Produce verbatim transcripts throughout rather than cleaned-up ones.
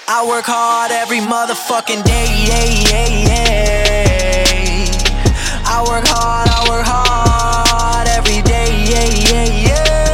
I work hard every motherfucking day, yeah, yeah, yeah. I work hard, I work hard every day, yeah, yeah,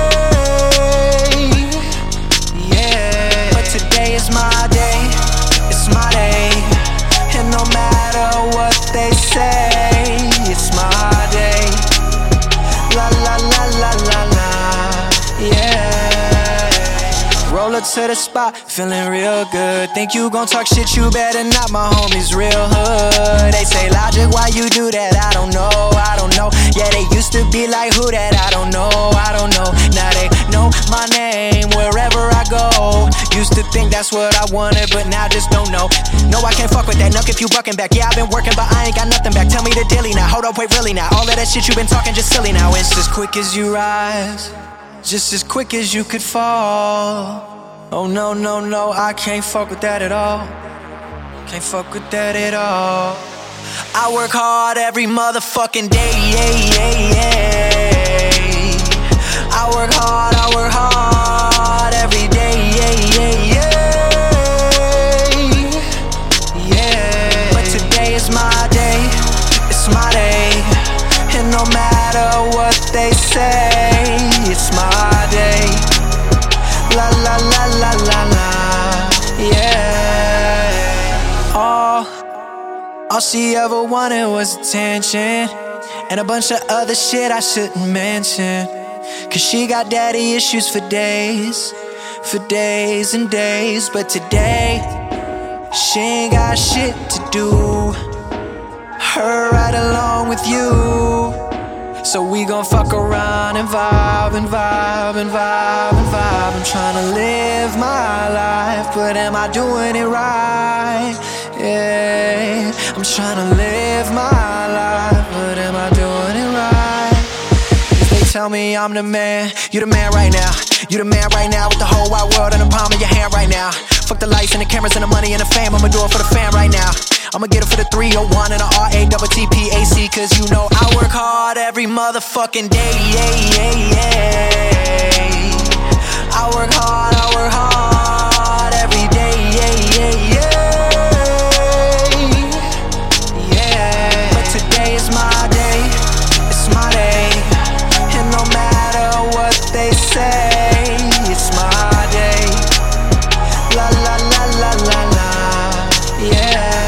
yeah. Yeah. But today is my day, it's my day. And no matter what they say, it's my day. La la la la la la, yeah. Roll up to the spot, feeling real good. Think you gon' talk shit, you better not, my homies real hood. They say, Logic, why you do that? I don't know, I don't know. Yeah, they used to be like, who that? I don't know, I don't know. Now they know my name wherever I go. Used to think that's what I wanted, but now just don't know. No, I can't fuck with that, nuck if you bucking back. Yeah, I've been working, but I ain't got nothing back. Tell me the daily now, hold up, wait, really now. All of that shit you been talking just silly now. It's as quick as you rise, just as quick as you could fall. Oh no, no, no, I can't fuck with that at all. Can't fuck with that at all. I work hard every motherfucking day, yeah, yeah, yeah. I work hard, I work hard every day, yeah, yeah, yeah. Yeah. But today is my day, it's my day. And no matter what they say, it's my day. La la la la la la, yeah. All, all she ever wanted was attention, and a bunch of other shit I shouldn't mention. Cause she got daddy issues for days, for days and days. But today, she ain't got shit to do. Her right along with you. So we gon' fuck around and vibe and vibe and vibe and vibe. I'm tryna live my life, but am I doing it right? Yeah, I'm tryna live my life, but am I doing it right? If they tell me I'm the man, you the man right now. You the man right now with the whole wide world in the palm of your hand right now. Fuck the lights and the cameras and the money and the fame, I'ma do it for the fam right now. I'ma get it for the three oh one and the R A T T P A C. Cause you know I work hard every motherfucking day, yeah, yeah, yeah. I work hard, I work hard every day, yeah, yeah, yeah. Yeah. But today is my day, it's my day. And no matter what they say, it's my day. La la la la la la, yeah.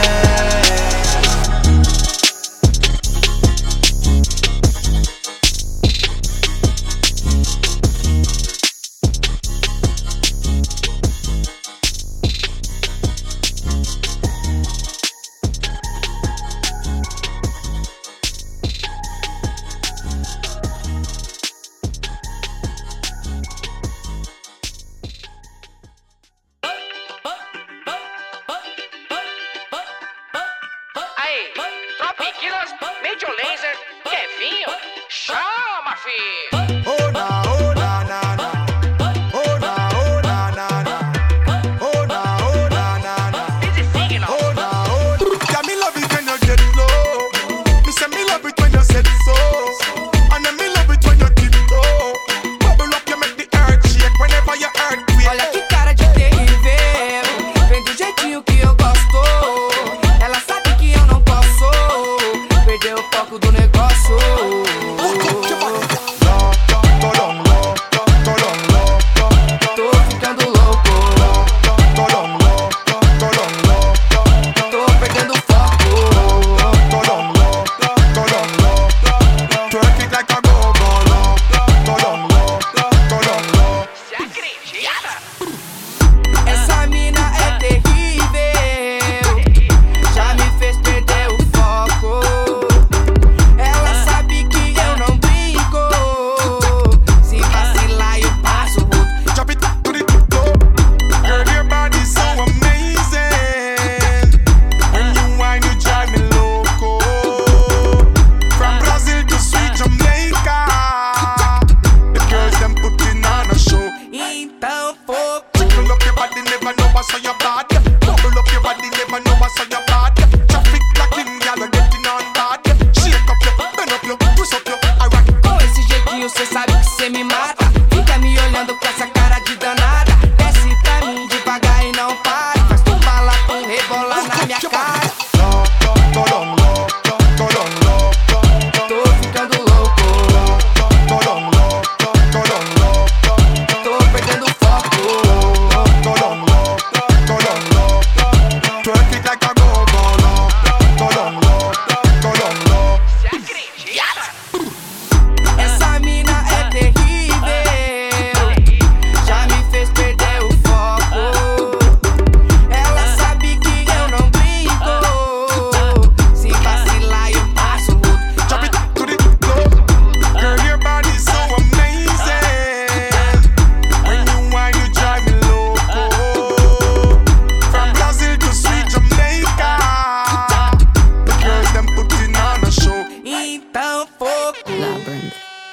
Tropiquilas, Major Lazer, Kevinho, chama, filho! Oh na, oh na, na, na. Oh na, oh na, na, na. Oh na, oh na, na, na. This is singing now. Oh na, oh na. Yeah, me love it when you get low. Me say me love it when you said so. And then me love it when you tiptoe. Bubble up, you make the earth shake whenever you earthquake. Olha que cara de terrível, vem do jeitinho que eu gosto. Ela sabe que eu não posso perder o foco do negócio. No, no.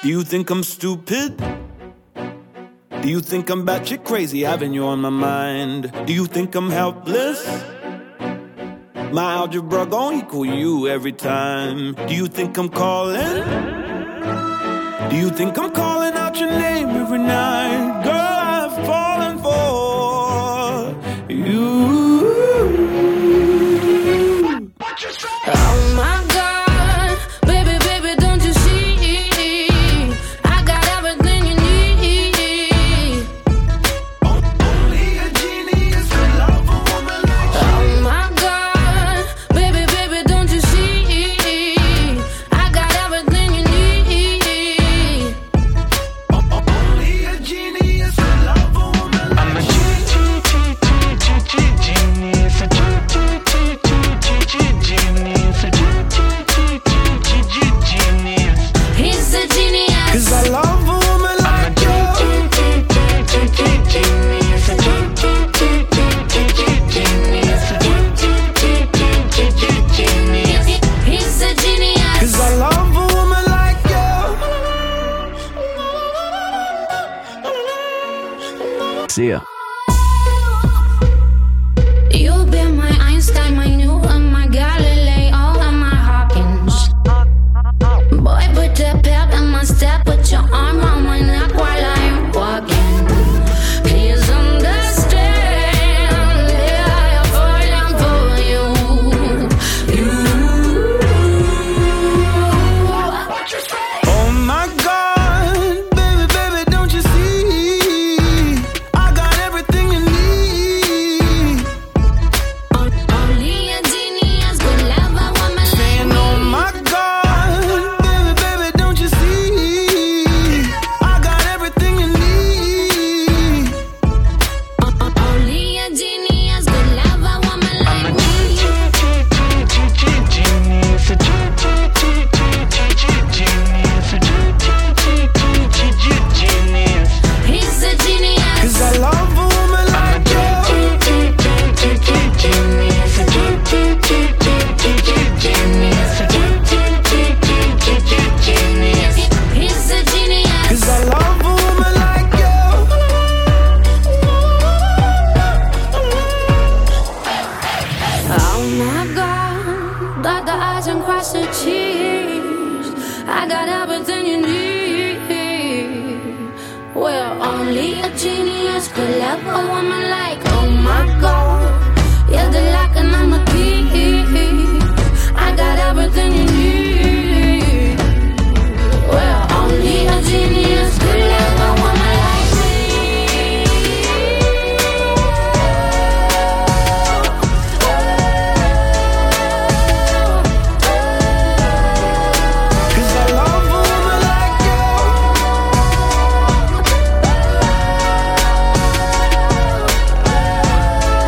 Do you think I'm stupid? Do you think I'm batshit crazy having you on my mind? Do you think I'm helpless? My algebra gon' equal you every time. Do you think I'm calling? Do you think I'm calling out your name every night? Girl, I've fallen for you. Oh my God, baby, baby, don't you see? I got everything you need. Only a genius could love a woman like you. Oh my God, baby, baby, don't you see? I got everything you need. Only a genius could love a woman like you. I'm a genius, a He's a genius. Cause I love a woman like you. He's a genius. Cause I love a woman like you. See ya. You've been my Einstein, my Newton, my Galileo, and my Hawkins. Boy, put the pep in my step, put your arm around my neck while I'm walking. Please understand, yeah, I'm falling for you. You. Oh my God, baby, baby, don't you see? I got everything you need. Only a genius could love a woman like Saying, me. oh my God, baby, baby, don't you see? I got everything you need. Only a genius could love a woman like me. He's a genius. Cause I love a woman like you. He's a genius. Cause I love a woman like Oh my God, dot the I's and cross the T's. I got everything you need. Well, only a genius could love a woman like. Oh my God, you're the lock and I'm the key. I got everything you need. Well, only a genius could love a woman like me. Cause I love a woman like you.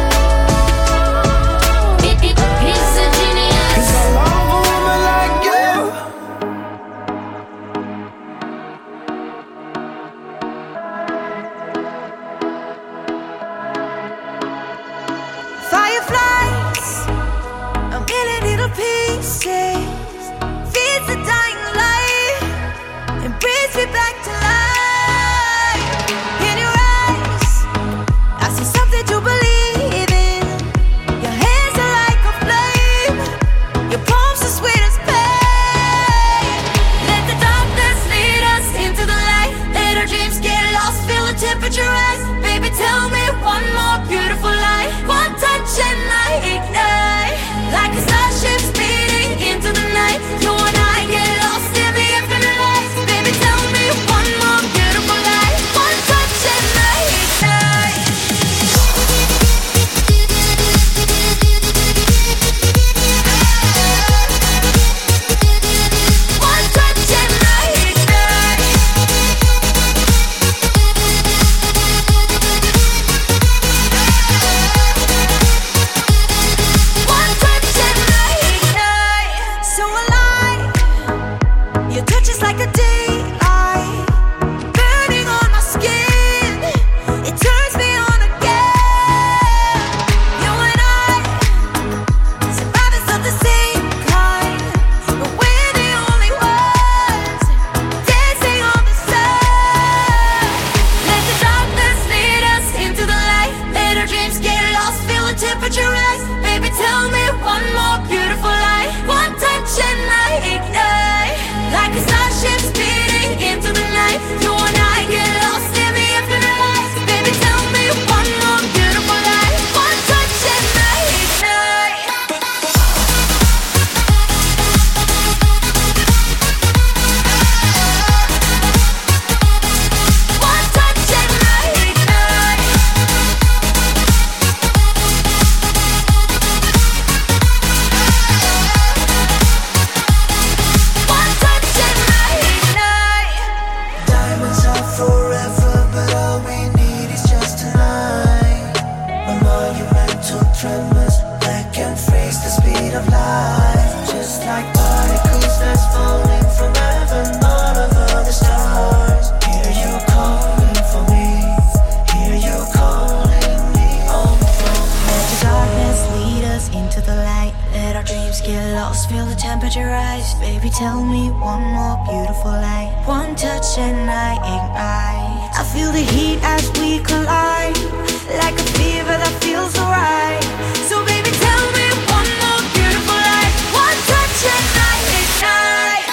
just feel the temperature rise. Baby, tell me one more beautiful lie. One touch and I ignite. I feel the heat as we collide, like a fever that feels so right. So baby, tell me one more beautiful lie. One touch and I ignite.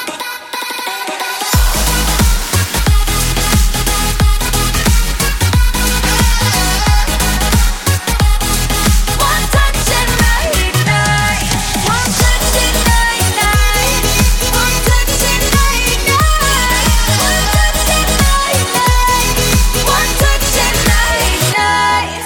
One touch and I ignite. One touch and I ignite. One touch and I ignite. One touch and I ignite. One touch and I ignite.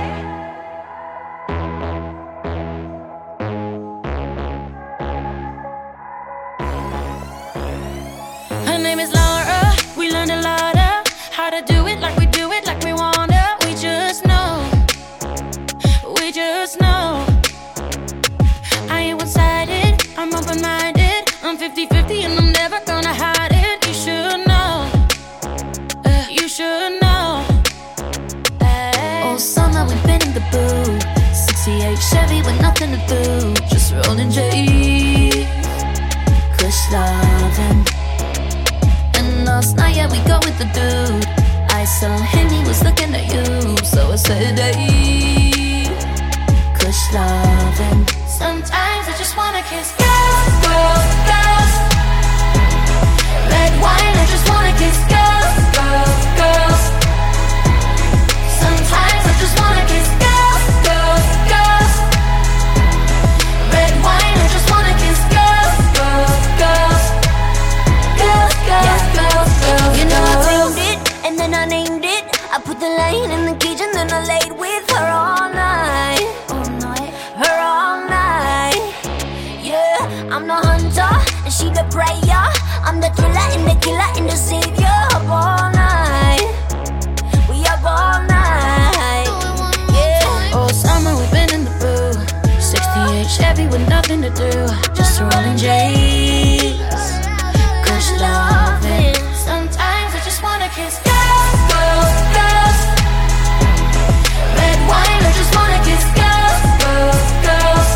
Her name is Laura. We learned a lot of how to do it like we do it, like we wanna. We just know. We just know. I ain't one-sided. I'm open-minded. I'm fifty-fifty and I'm never gonna hide it. You should know. Uh, you should know. Ay. All summer we've been in the booth. sixty-eight Chevy with nothing to do, just rolling J's, kush loving. And last night, yeah, we go with the dude. I saw him, he was looking at you, so I said, hey, kush loving. Sometimes I just wanna kiss girls, girls, girls. Red wine, I just wanna kiss girls, girls, girls. Sometimes I just wanna kiss girls, girls, girls. Red wine, I just wanna kiss girls, girls, girls. Girls, girls, girls, girls. You know I framed it, and then I named it. I put the line in the cage and then I laid with her all night. All night. Her all night. Yeah, I'm the hunter and she the prayer. I'm the thriller and the killer and the savior. Up all night. We up all night. Yeah. All summer we've been in the booth. sixty-eight Chevy with nothing to do, just rolling J's, kush loving. Sometimes I just wanna kiss girls, girls, girls. Red wine, I just wanna kiss girls, girls, girls.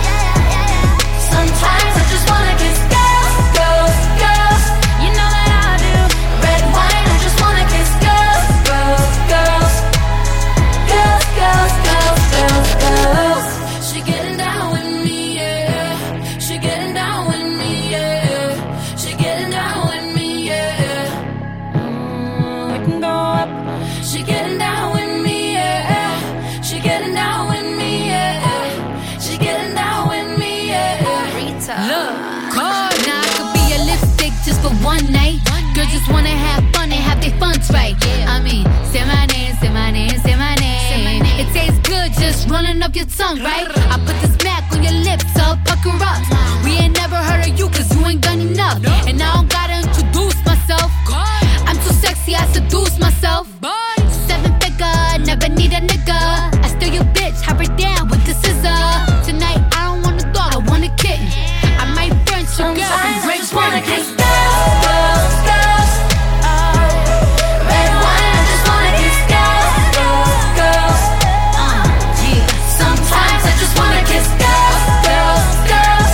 Sometimes I just wanna kiss girls, girls, girls. You know that I do. Red wine, I just wanna kiss girls, girls, girls. Girls, girls, girls, girls, girls. She getting down with me, yeah. She getting down with me, yeah. She getting down with me, yeah. Mm, we can go up. She getting down with me, yeah. She getting down with me, yeah. She getting down with me, yeah. Look, cold. Now I could be a lipstick just for one night. Girls just wanna have fun and have their funds right. I mean, say my name, say my name, say my name. It tastes good just running up your tongue, right? I put this smack on your lips, so pucker up. We ain't never heard of you cause you ain't done enough. And I don't gotta introduce myself. I'm too sexy, I seduce myself. Seven figure, never need a nigga. I steal your bitch, hop her down with the scissor. Tonight I don't want a dog, I want a kitten. I might French your girl from Sometimes I Great just wanna Britain. kiss girls, girls, girls. Red wine, I just wanna kiss girls, girls, girls. Uh, yeah. Sometimes I just wanna kiss girls, girls, girls.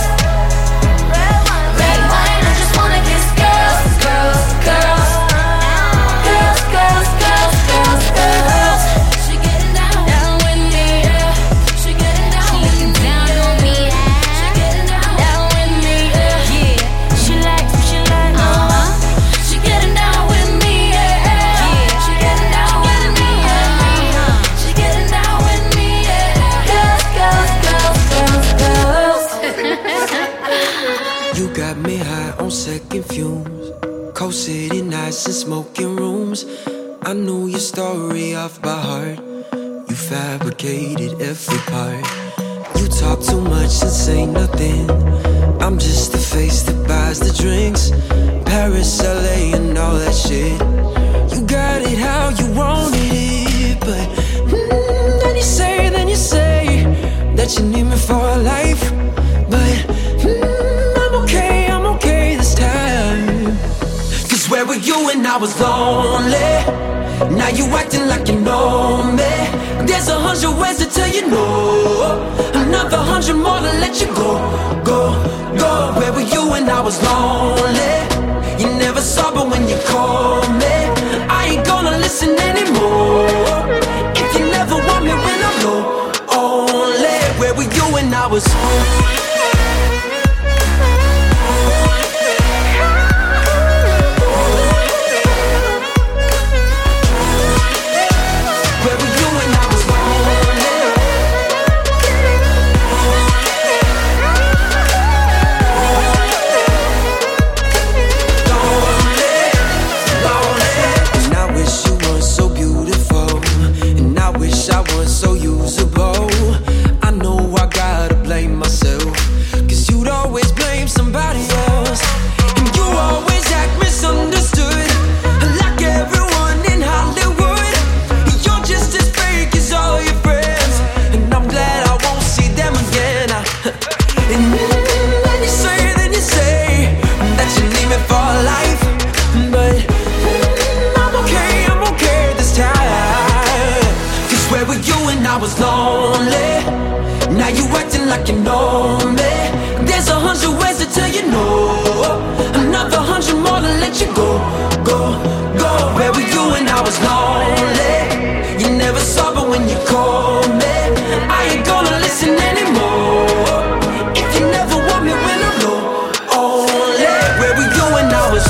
Red wine, I just wanna kiss girls, girls, girls. Girls, girls, girls, girls, girls. She getting down, down with me, yeah. She getting down with me, yeah. She getting down, down with me, yeah. She likes me, she like, uh-huh. She getting down with me, yeah. She getting down with me, yeah. She getting down with me, yeah. Girls, girls, girls, girls, girls. You got me high on second fumes, cold city nights and smoking rooms. I knew your story off by heart. You fabricated every part. You talk too much and say nothing. I'm just the face that buys the drinks. Paris, L A and all that shit. You got it how you wanted it. But mm, then you say, then you say that you need me for a life. But mm, I'm okay, I'm okay this time. Cause where were you when I was lonely? Now you acting like you know me. There's a hundred ways to tell you you no. Another hundred more to let you go, go, go. Where were you when I was lonely? You never saw but when you called me, I ain't gonna listen anymore. If you never want me when I'm low, only. Where were you when I was like you know me. There's a hundred ways to tell you no. Another hundred more to let you go, go, go. Where were you when I was lonely? You never saw but when you called me, I ain't gonna listen anymore. If you never want me when I'm low, only. Where were you when I was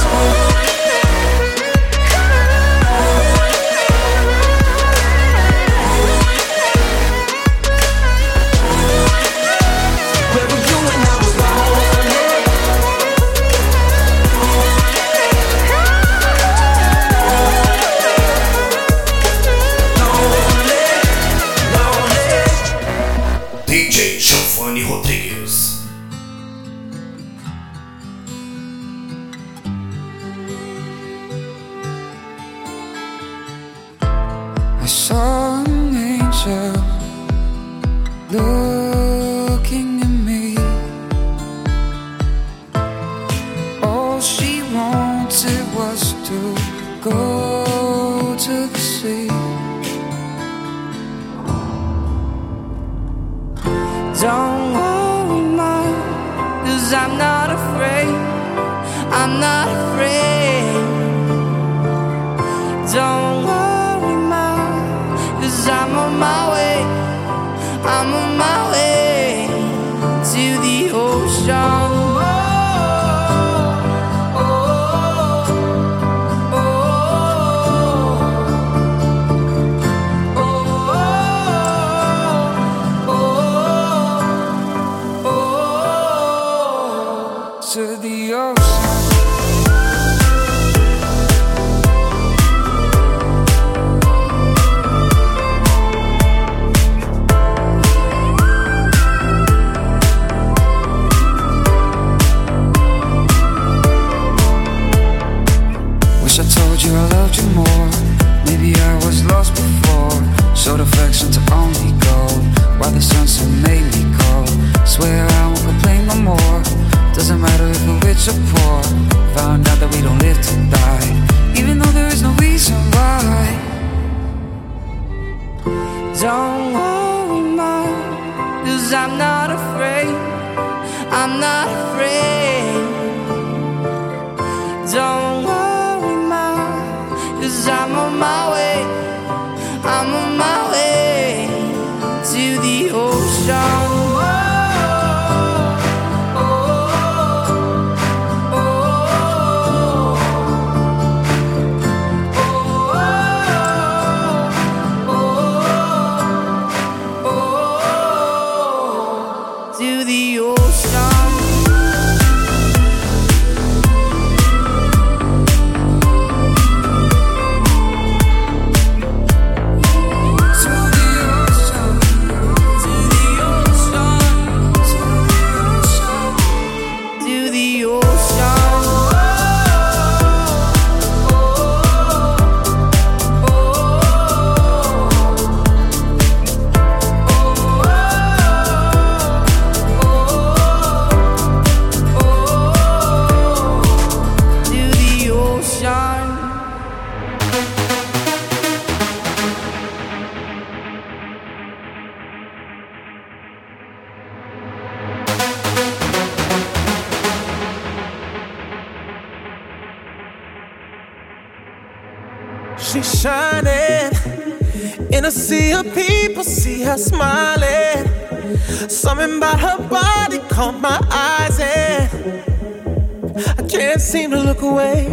she's shining in a sea of people, see her smiling. Something about her body caught my eyes and I can't seem to look away.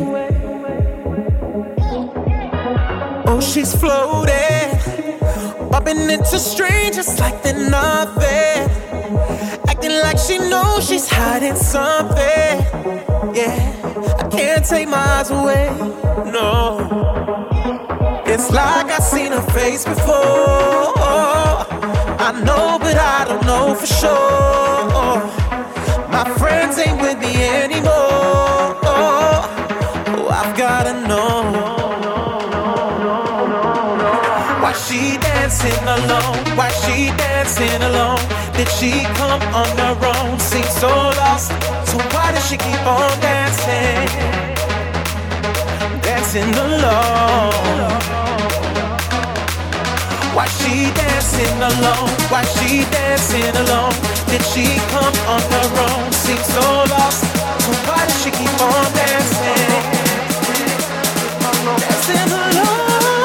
Oh, she's floating, bumping into strangers like they're nothing, acting like she knows she's hiding something. Yeah, I can't take my eyes away, no. It's like I've seen her face before. I know, but I don't know for sure. My friends ain't with me anymore. Oh, I've gotta know. Why she dancing alone? Why she dancing alone? Did she come on her own? Seems so lost. So why does she keep on dancing? Dancing alone. Why she dancing alone? Why she dancing alone? Did she come on her own? Seems so lost. So why does she keep on dancing? Dancing alone.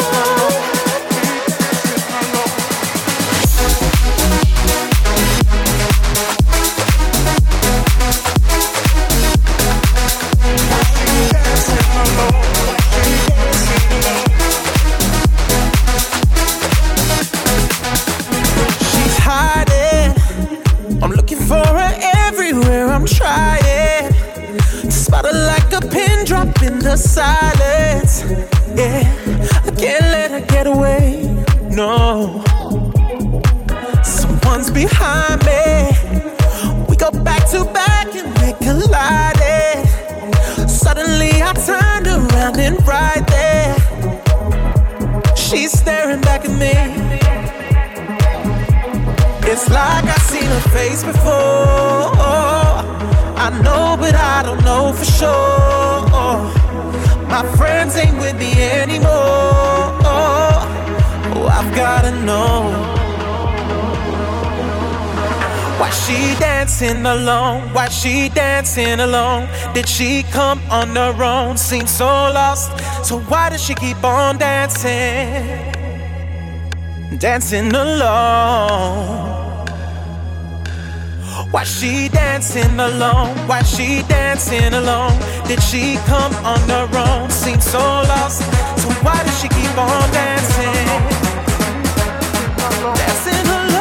Trying to spot her like a pin drop in the silence. Yeah, I can't let her get away. No, someone's behind me. We go back to back and they collided. Suddenly I turned around and right there, she's staring back at me. It's like I've seen her face before. I know, but I don't know for sure. My friends ain't with me anymore. Oh, I've gotta know. Why she dancing alone? Why she dancing alone? Did she come on her own? Seems so lost. So why does she keep on dancing? Dancing alone. Why she dancing alone? Why she dancing alone? Did she come on her own? Seems so lost. So why does she keep on dancing? Dancing alone.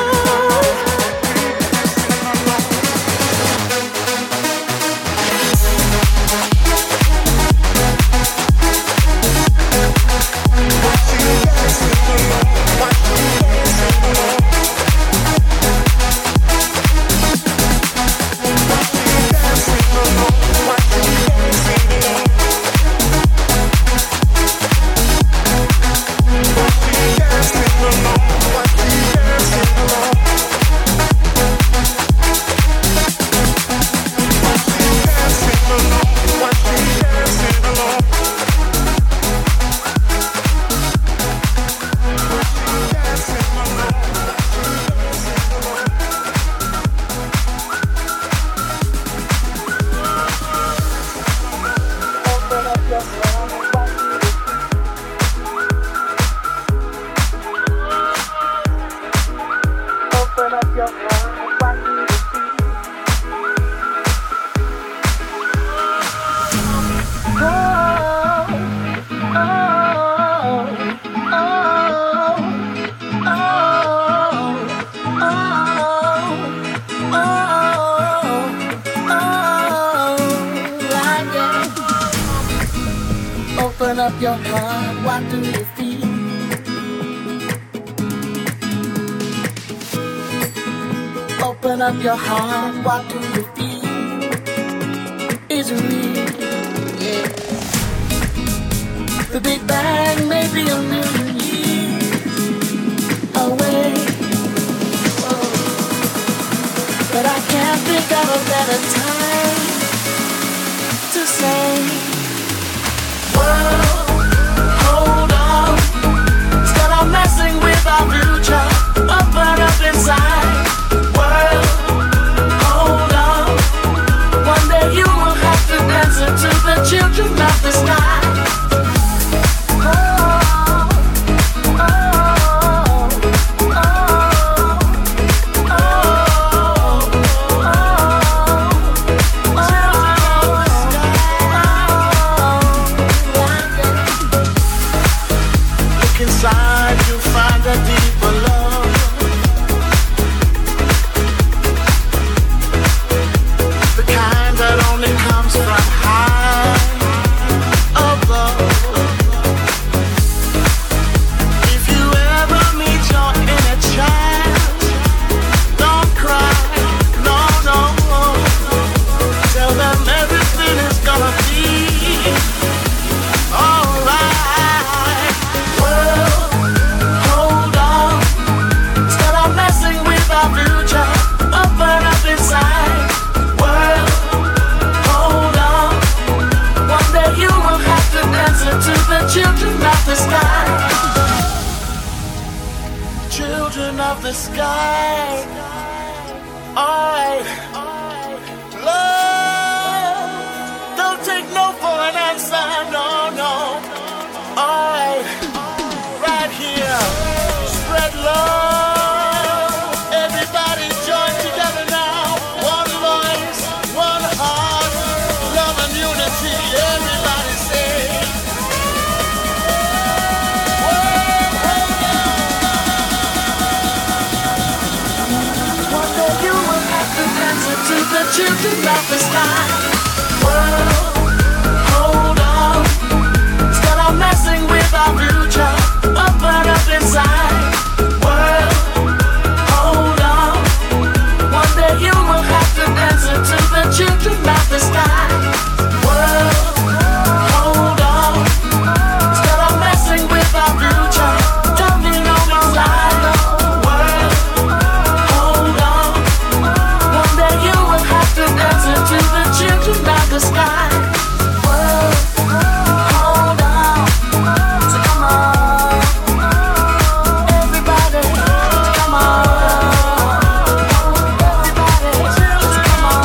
Open up your heart, what do you feel? Open up your heart, what do you feel? Is it real? Yeah. The Big Bang may be a million years away, oh. But I can't think of a better time to say, world, hold on. Instead of messing with our future, open up inside. World, hold on. One day you will have to answer to the children of the sky. Oh. the sky. I love. Don't take no for an answer, no, no. I right here spread love. Everybody join together now. One voice, one heart, love and unity. Everybody say. One day you will have to answer to the children of the sky. World, hold on. Stop messing with our future. Open up inside. World, hold on. One day you will have to answer to the children of the sky. World, hold on. Stop messing with our future. Don't be no inside. World, hold on. One day you will have to answer to the children of the sky. World, hold on. So come on, everybody. Come on, everybody. So come on.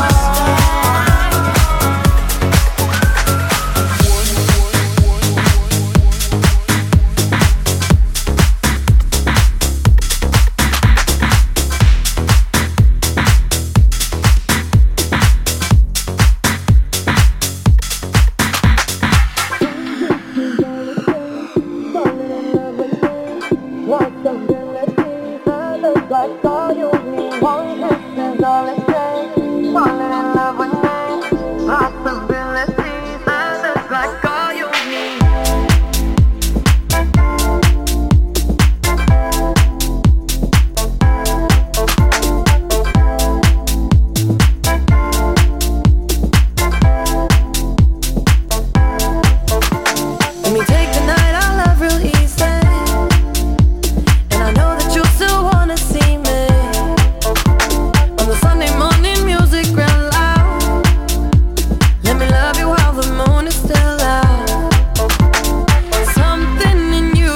Like all you need, one kiss is all it takes. Falling in love with me, possibilities. I look like all you need. Let me take the night, I love real easy. And I know that you still wanna see me. On the Sunday morning, music real loud. Let me love you while the moon is still out. Something in you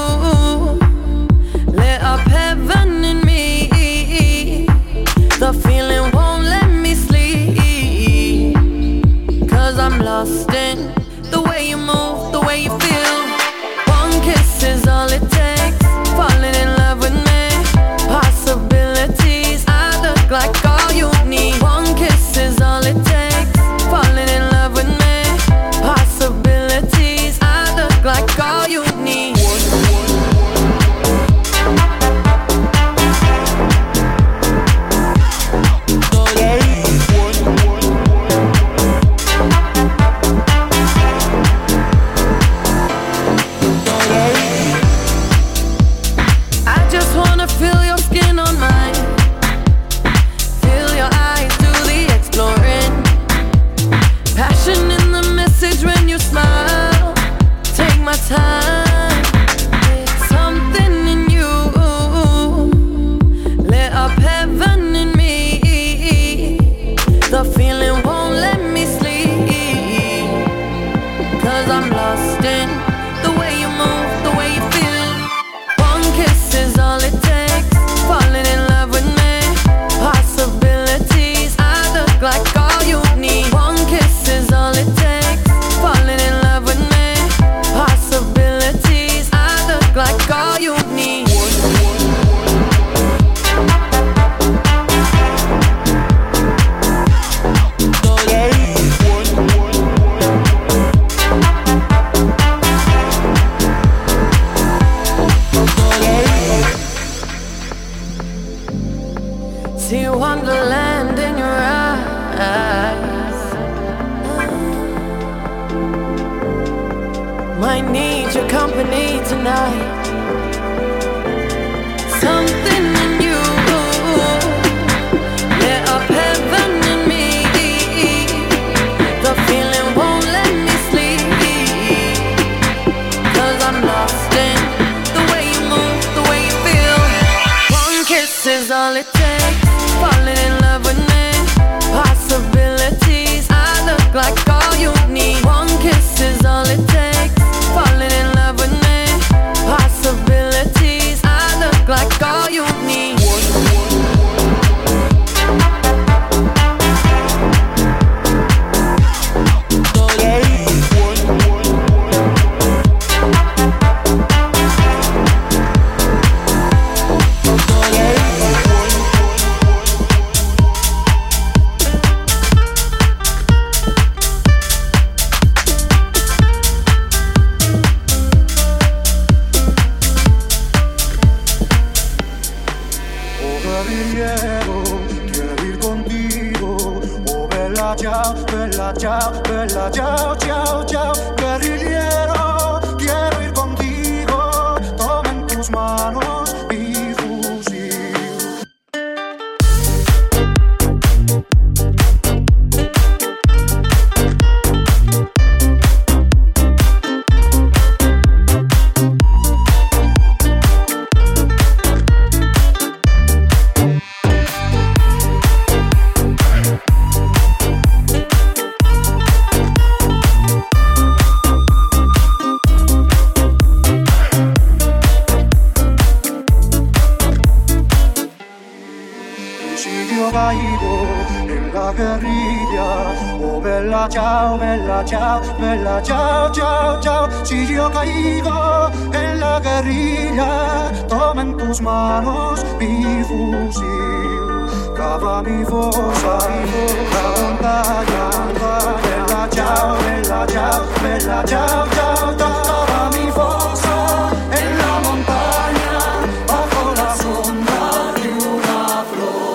lit up heaven in me. The feeling won't let me sleep. Cause I'm lost in the way you move, the way you feel. One kiss is all it takes. Falling in love with me, possibilities. I look like all you need. One kiss is all it takes. Falling in love with me, possibilities. I look like all you need. I just wanna feel your skin on mine. Feel your eyes do the exploring. Passion in the message when you smile. Take my time. Something in you lit up heaven in me. The feeling won't let me sleep. Cause I'm lost in the way you move, the way you feel. One kiss is all it takes. Falling in love with me, possibilities. I look like all you need. One kiss is all it takes. Falling in love with me, possibilities. I look like all you need. See wonderland in your eyes. Might need your company tonight. Something in you lit up heaven in me. The feeling won't let me sleep. Cause I'm lost in the way you move, the way you feel. One kiss is all it takes. Falling in love with me, possibilities. I look like all you need. One kiss is all it takes. Falling in love with me, possibilities. chao, bella chao, chao, chao, guerrillero, quiero ir contigo, toma en tus manos mi fusil. En la guerrilla, oh bella ciao, bella ciao, bella ciao, ciao, ciao. Si yo caigo en la guerrilla, toma en tus manos mi fusil, cava mi fosa, la montaña. Bella ciao, bella ciao, bella ciao, ciao, ciao. Cava mi fosa en la montaña, bajo la sombra de una flor.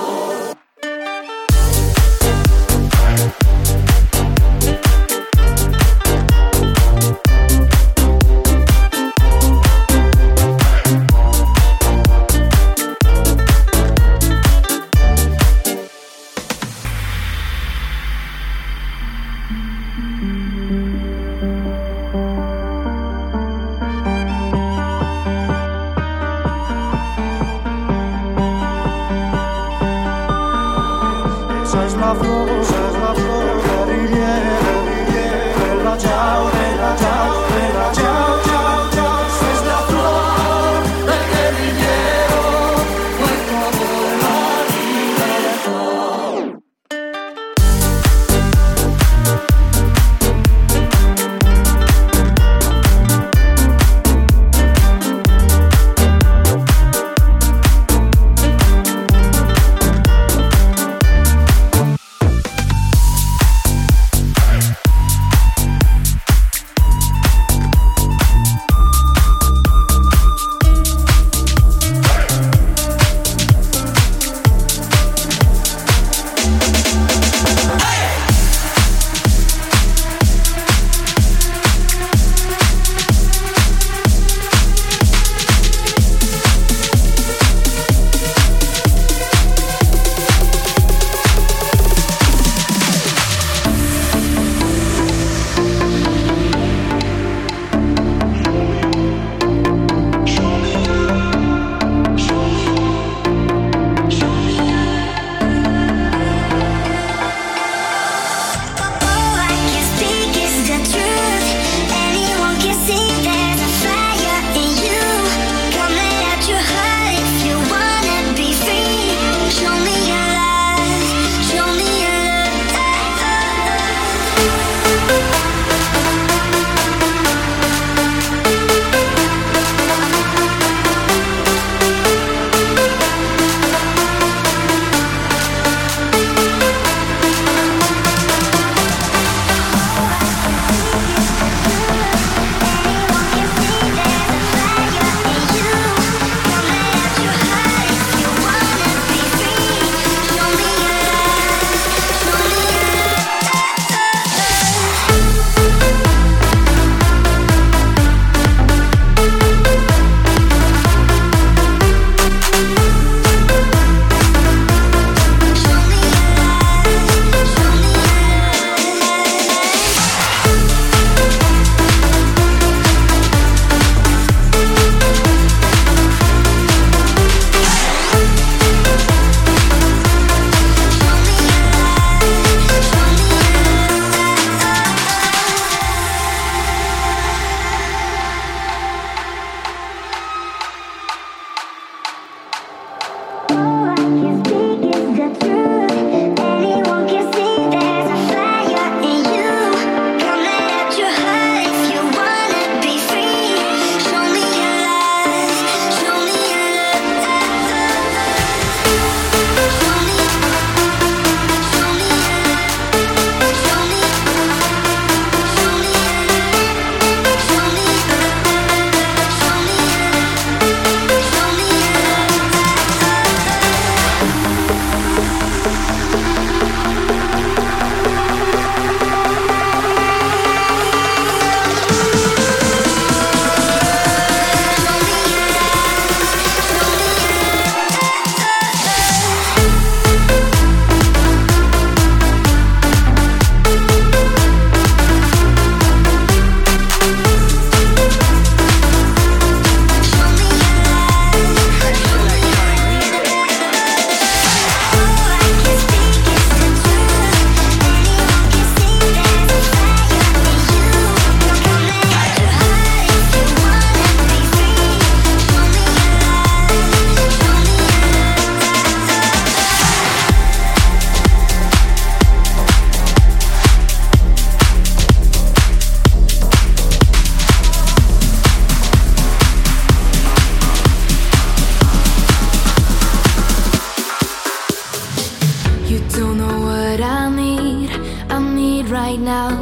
now.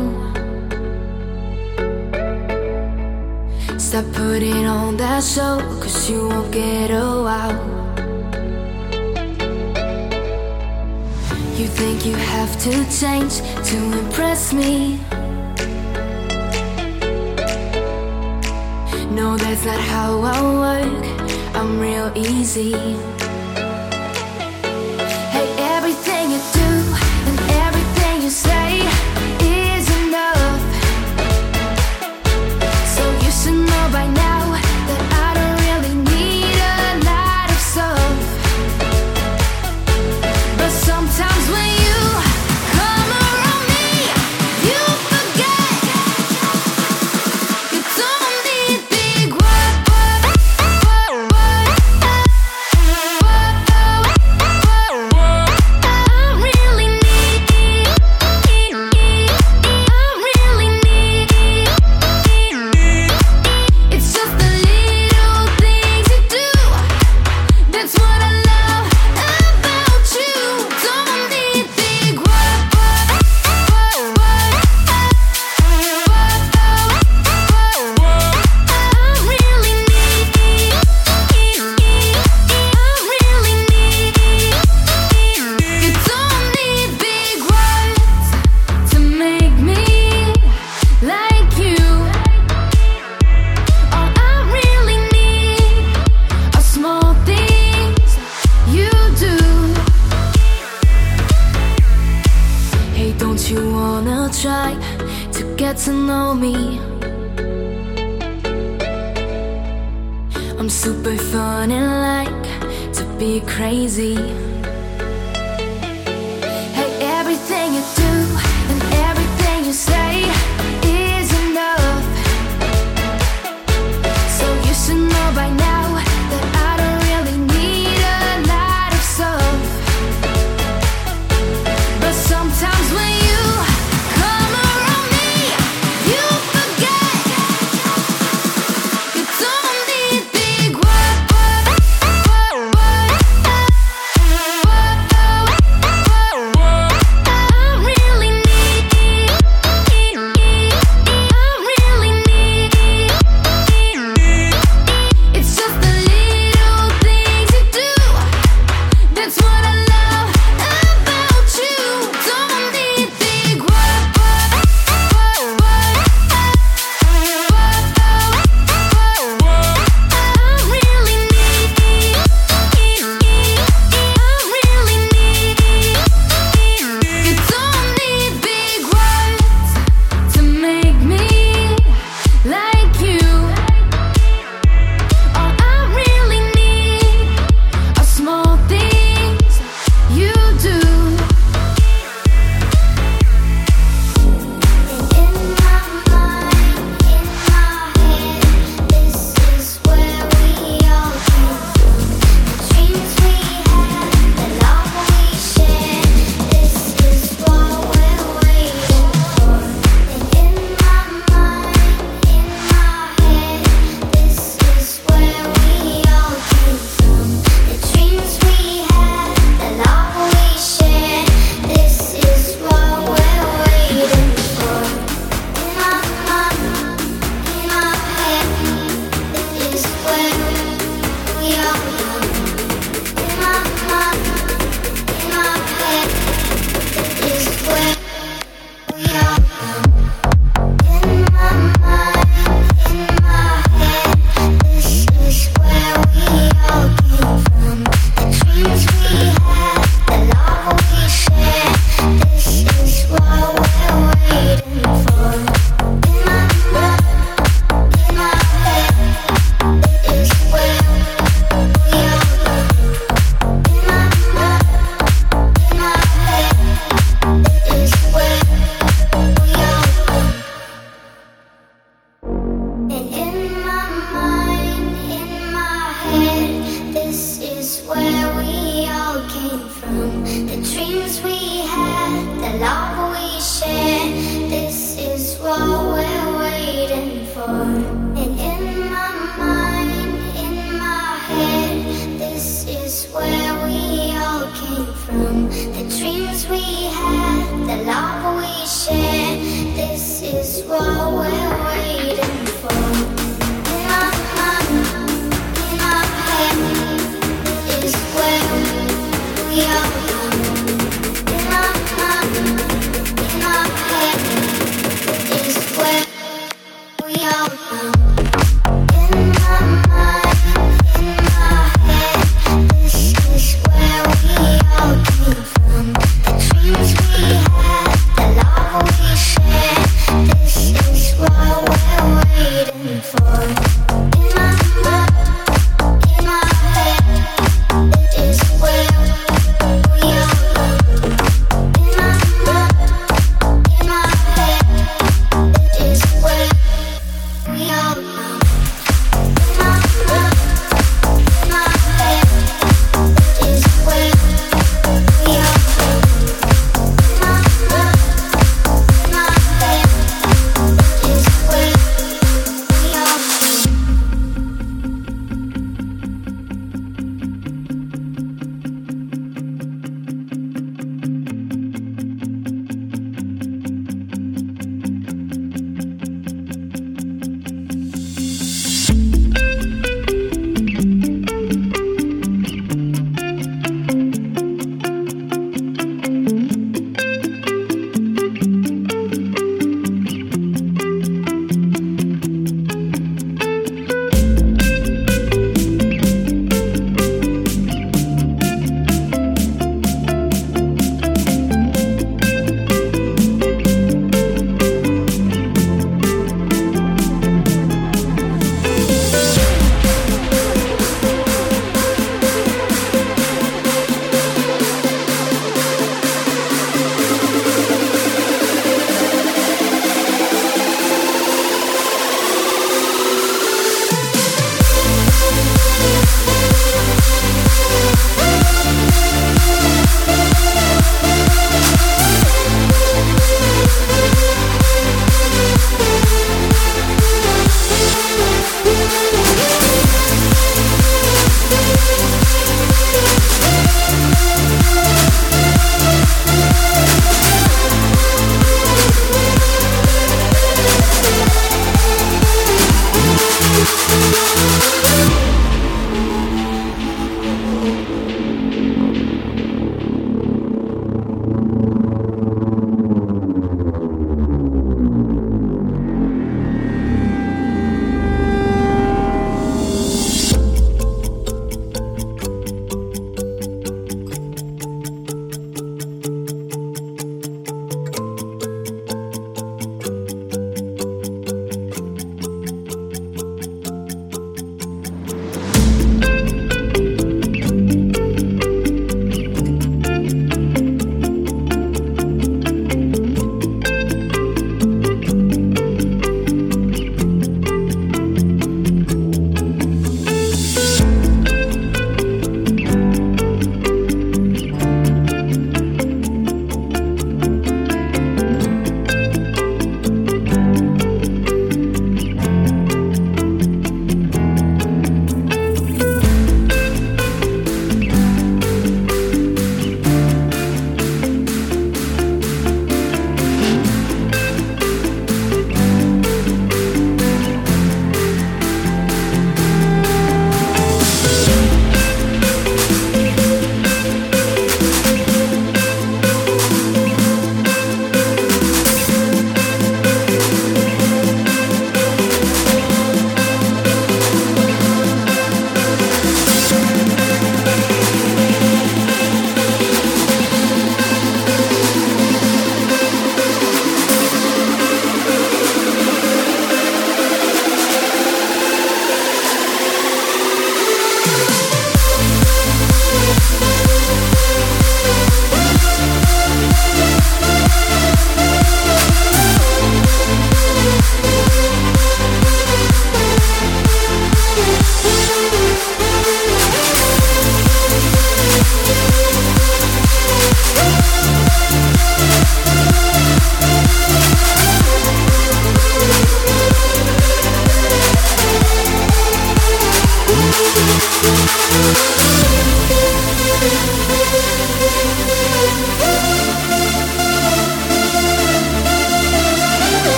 Stop putting on that show, cause you won't get a wow. You think you have to change to impress me. No, that's not how I work, I'm real easy. Hey, everything you do and everything you say is enough. So you should know by now that I don't really need a lot of stuff. But sometimes when you come around me, you forget you don't need big words. Try to get to know me. I'm super fun and like to be crazy. Hey, everything you do and everything you say is enough. So you should know by now that I don't really need a lot of stuff. But sometimes when you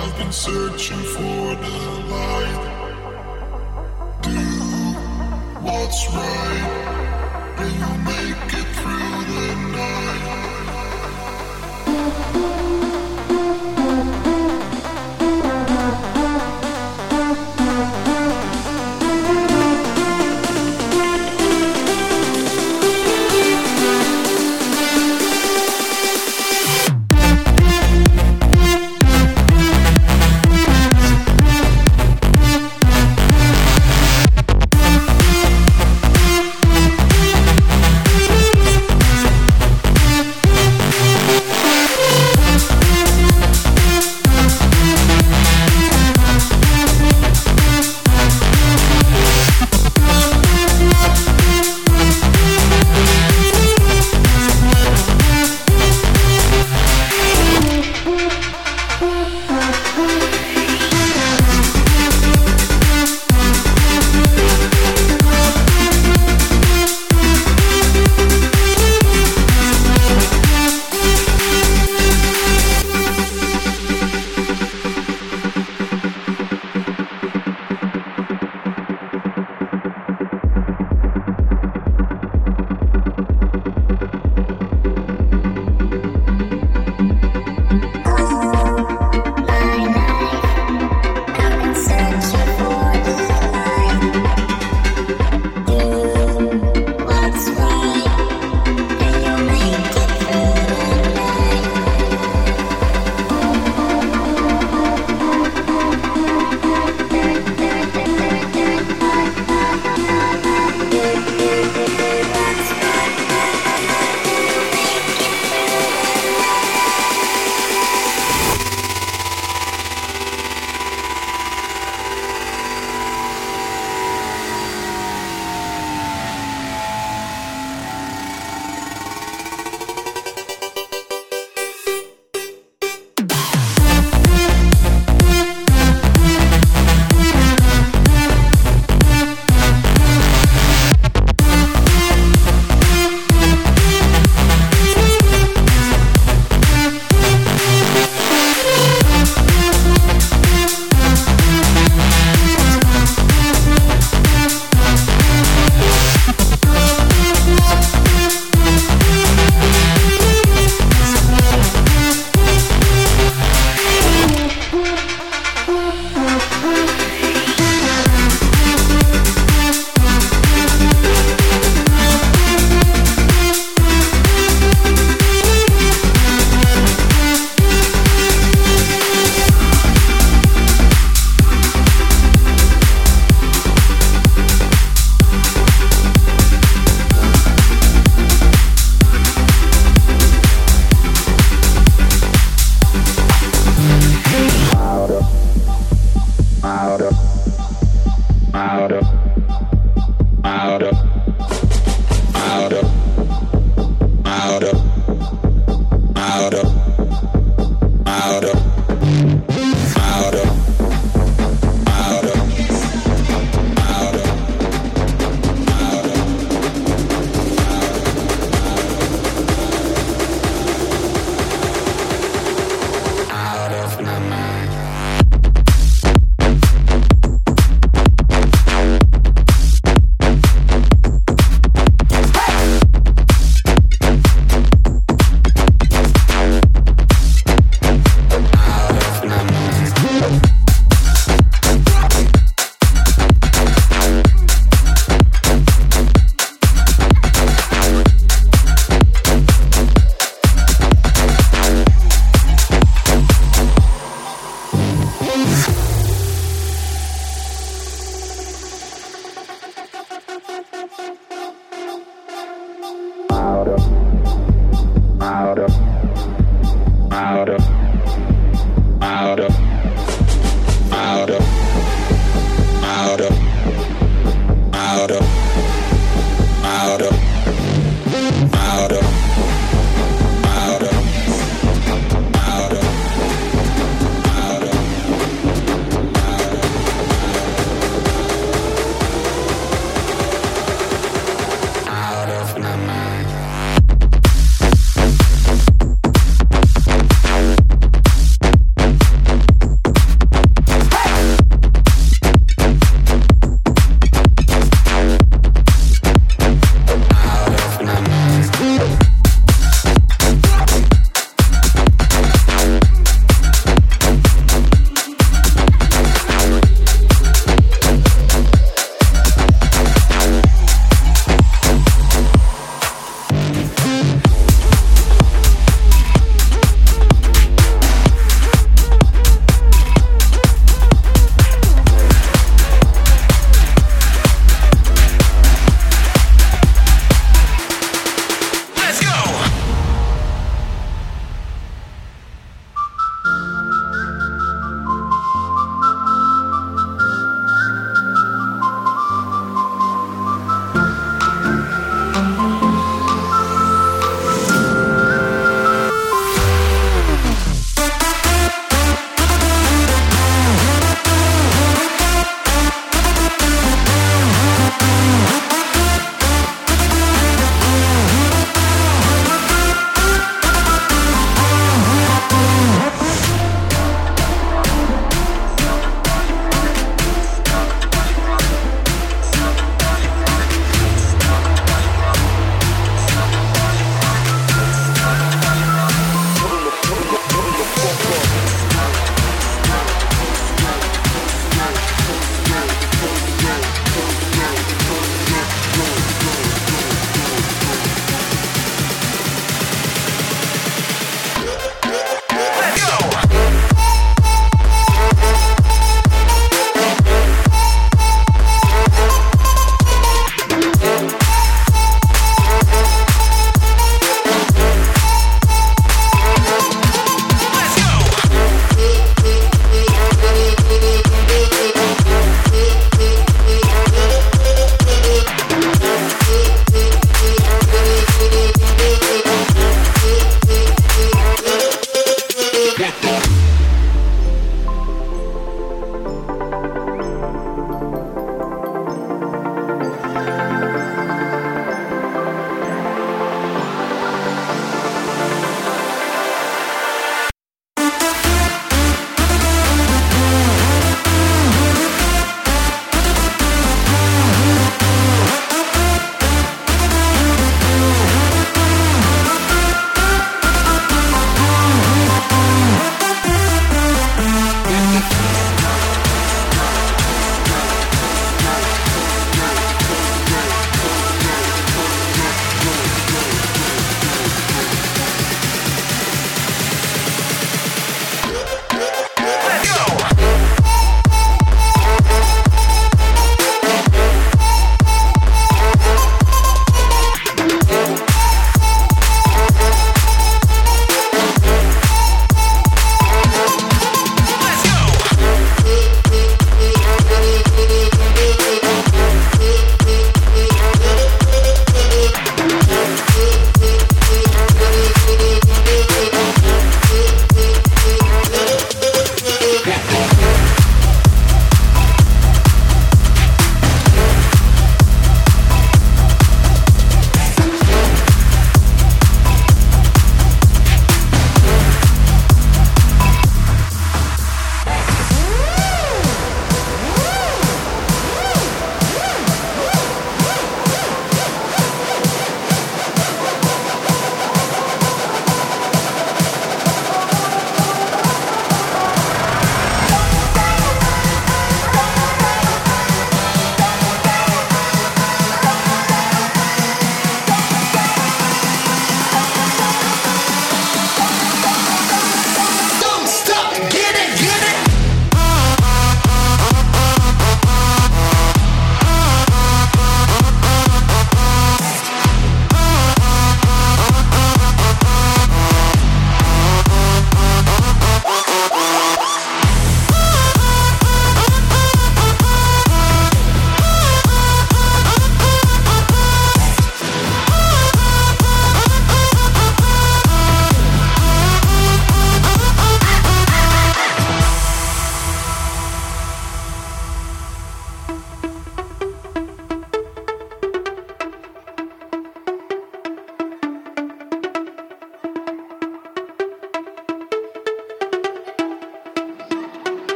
I've been searching for the light. Do what's right, and you make it through the night.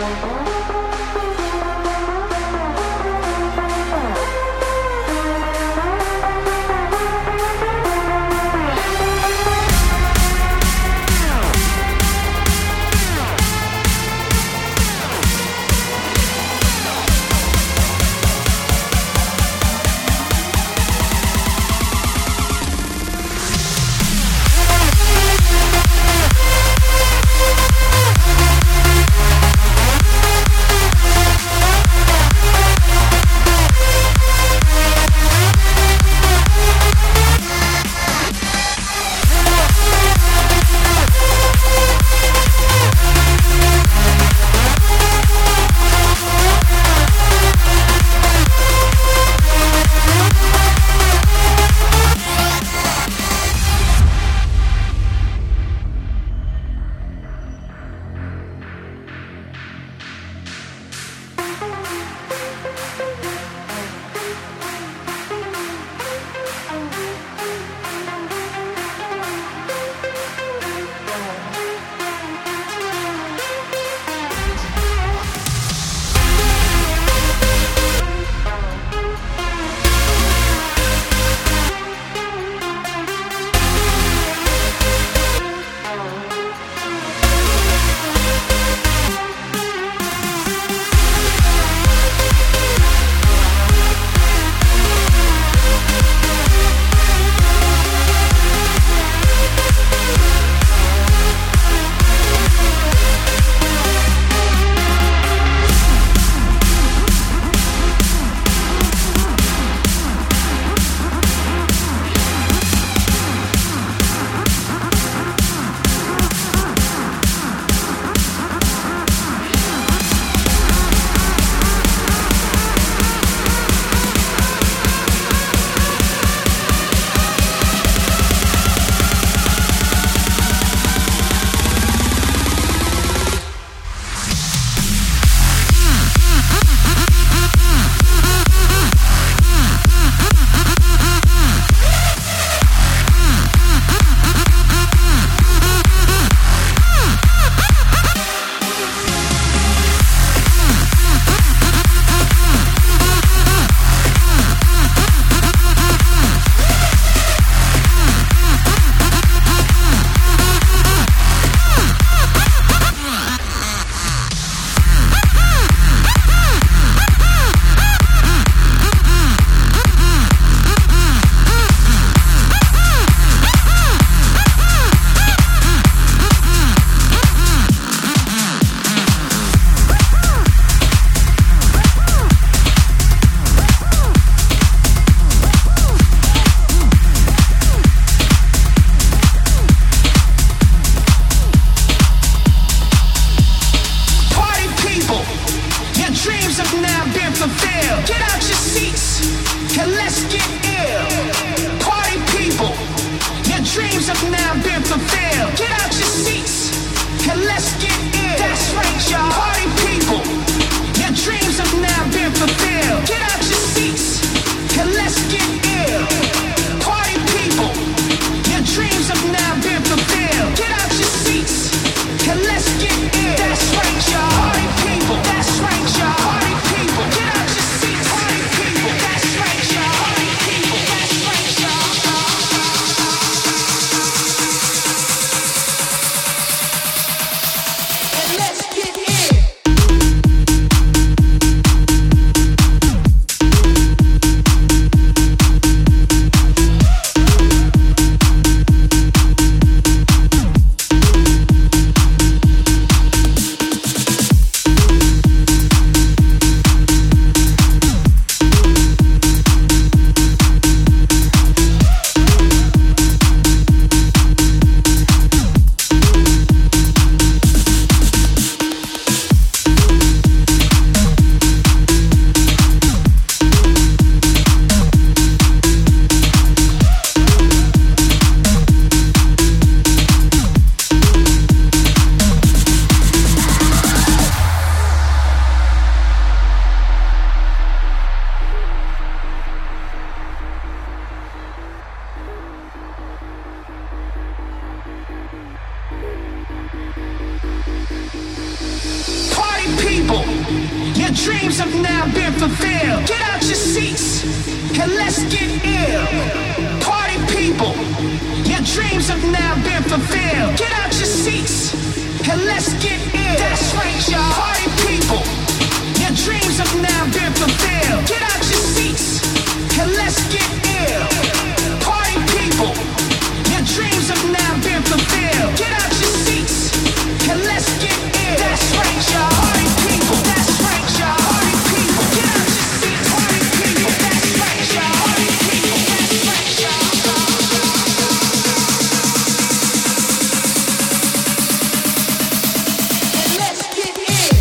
Party people, that's right, y'all. Party people, get out your seats. Party people, that's right. Your dreams have now been fulfilled. Get out your seats and let's get ill. Party people, your dreams have now been fulfilled. Get out your seats and let's get ill. That's right, y'all. Party people, your dreams have now been fulfilled. Get out your seats and let's get ill. Party people, your dreams have now been fulfilled. Get out your seats and let's get ill. That's right, y'all. Party people, that's right, y'all. Party people, get out your seats. Party people, that's right, y'all. Party people, that's right, y'all. And let's get ill.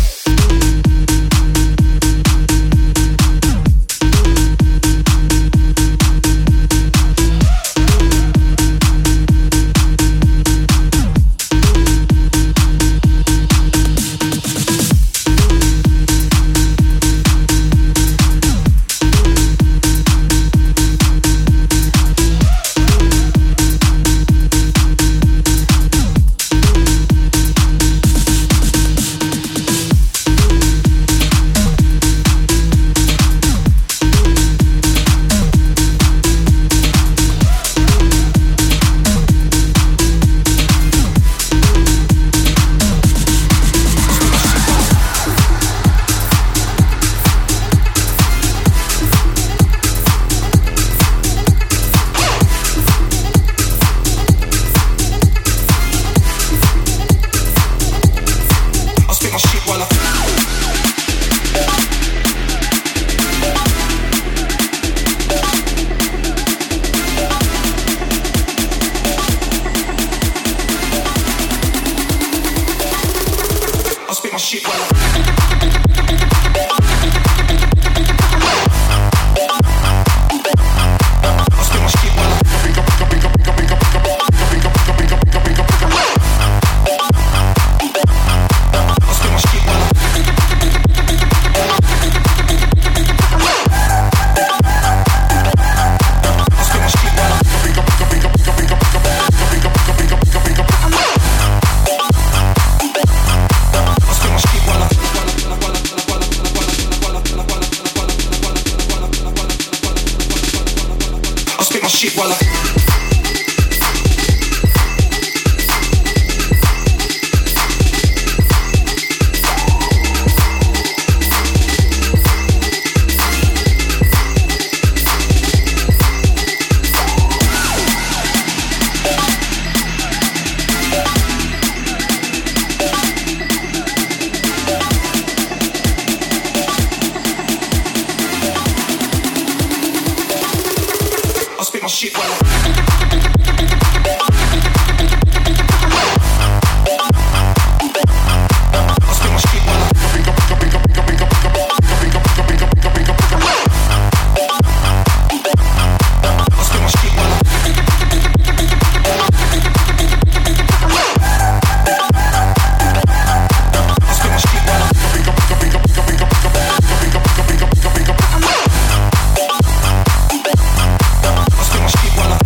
I'll spit my shit while I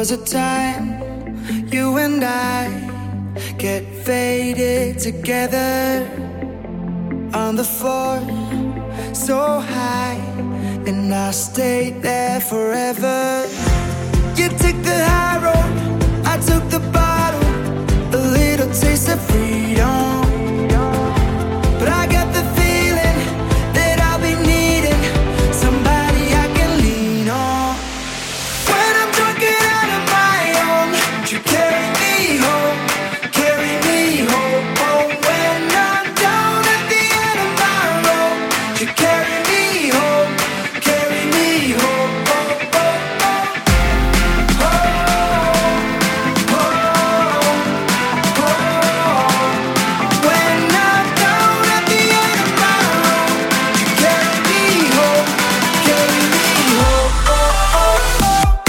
was a time you and I get faded together on the floor so high, and I stayed there forever. You took the high road, I took the bottle, a little taste of freedom. But I got the feeling that I'll be needing somebody I can lean on. When I'm drunk and out of my own, you carry me home, carry me home. Oh, when I'm down at the end of my road, you carry me home, carry me home. Oh, oh, oh. Oh, oh, oh, oh. When I'm down at the end of my road, you carry me home, carry me home. Oh, oh, oh.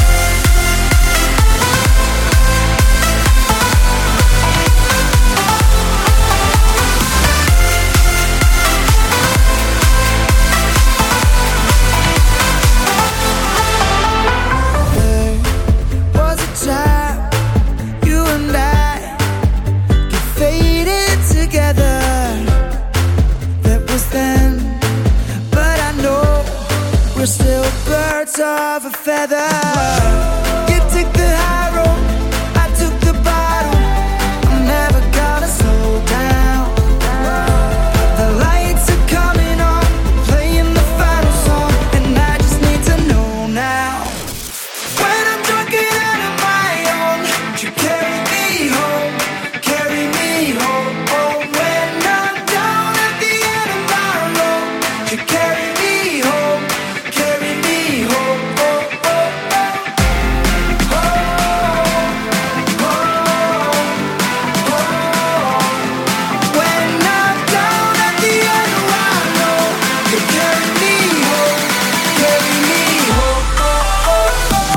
There was a time you and I get faded together. That was then, but I know we're still birds of a feather. You took the high road, I took the bottle. I'm never gonna slow down. The lights are coming on, playing the final song, and I just need to know now. When I'm drunk and out of my own, you carry me home, carry me home. Oh, when I'm down at the end of my road, you carry me home, carry me home. Oh, oh, oh. Oh, oh, oh. When I'm down at the end of my road, you carry me home, carry me home. Oh, oh, oh.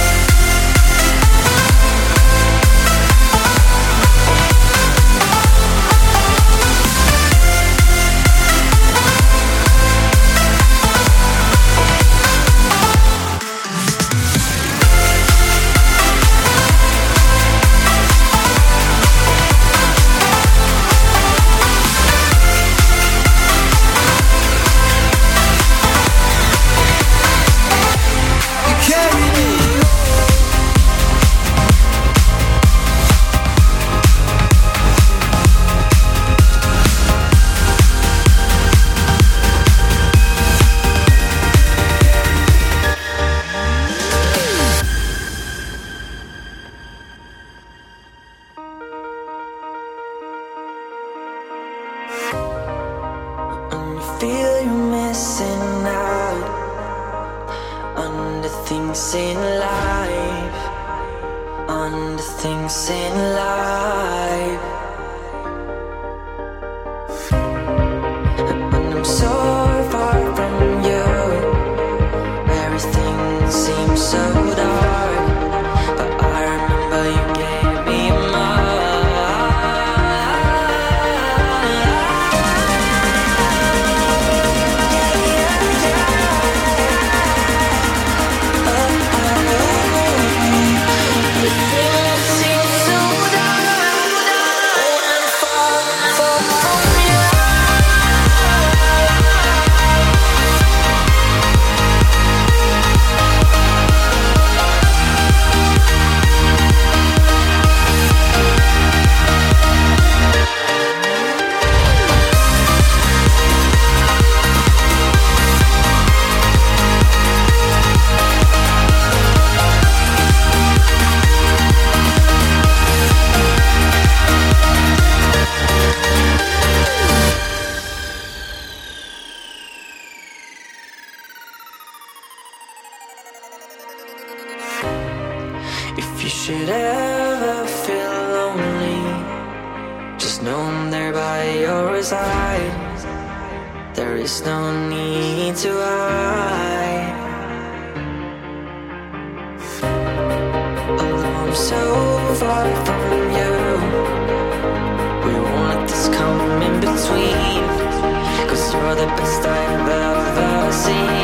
You carry me and you feel you're missing out on the things in life, on the things in life. And I'm so far from you, everything seems so dark, but I remember you gave me If you should ever feel lonely, just know I'm there by your side. There is no need to hide. Although I'm so far from you, we won't let this come in between, 'cause you're the best I've ever seen.